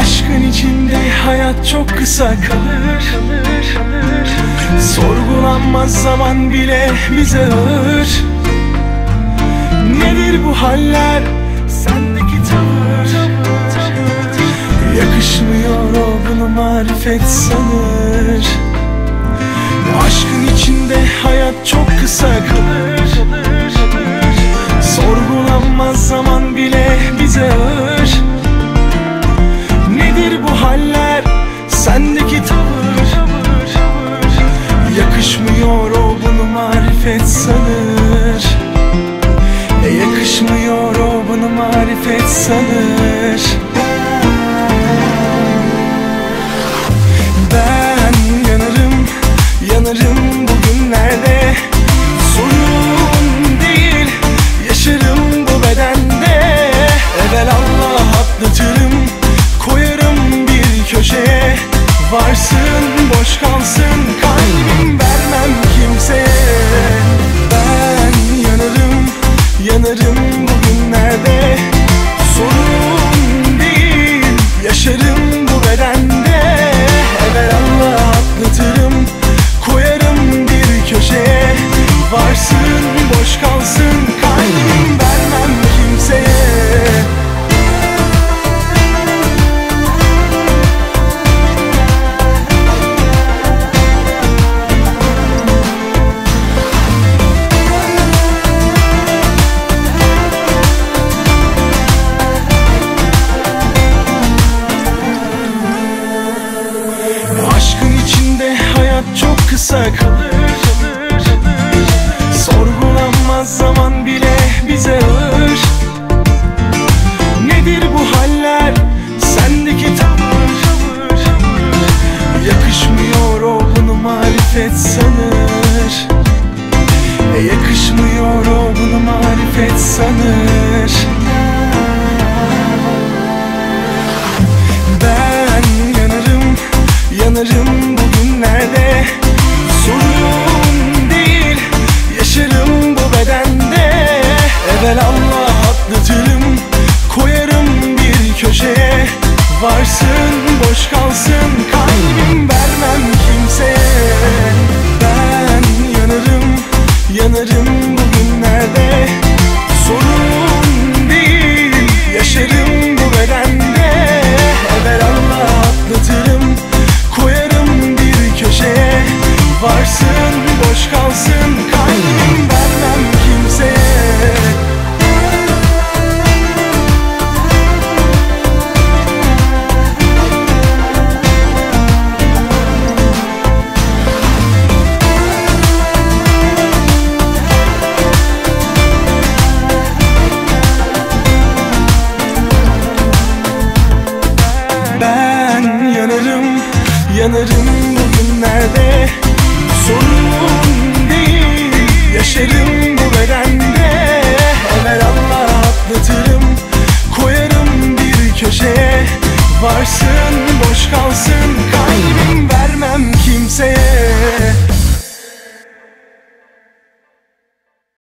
Aşkın içinde hayat çok kısa kalır. Sorgulanmaz zaman bile bize ağır. Nedir bu haller, sendeki tavır? Yakışmıyor, o bunu marifet sanır. Aşkın içinde hayat çok kısa kalır. Sorgulanmaz zaman bile bize ağır. Nedir bu haller, sendeki tavır? Yakışmıyor, o bunu marifet sanır. Yakışmıyor, o bunu marifet sanır. Ben yanarım, yanarım bugünlerde. Sorun değil, yaşarım bu bedende. Evelallah atlatırım, koyarım bir köşeye. Varsın boş kalsın kalbim, vermem kimseye. Ben yanarım, yanarım bugünlerde. Sorun değil, yaşarım bu bedende. Evelallah atlatırım, koyarım bir köşeye. Varsın boş kalsın kalbim, vermem kimseye. Çok kısa kalır. Sorgulanmaz zaman bile bize ağır. Nedir bu haller, sendeki tavır? Yakışmıyor, o bunu marifet sanır. Yakışmıyor, o bunu marifet sanır. Ben yanarım, yanarım bugünlerde. Sorun değil, yaşarım bu bedende. Evelallah atlatırım, koyarım bir köşeye. Varsın boş kalsın kalbim, vermem kimseye. Ben yanarım, yanarım bugünlerde. Sorun değil, yaşarım bu bedende. Evelallah atlatırım, koyarım bir köşeye. Varsın boş kalsın kalbim, vermem kimseye. Ben yanarım, yanarım bugünlerde. Sorun değil, yaşarım bu bedende. Evelallah atlatırım, koyarım bir köşeye. Varsın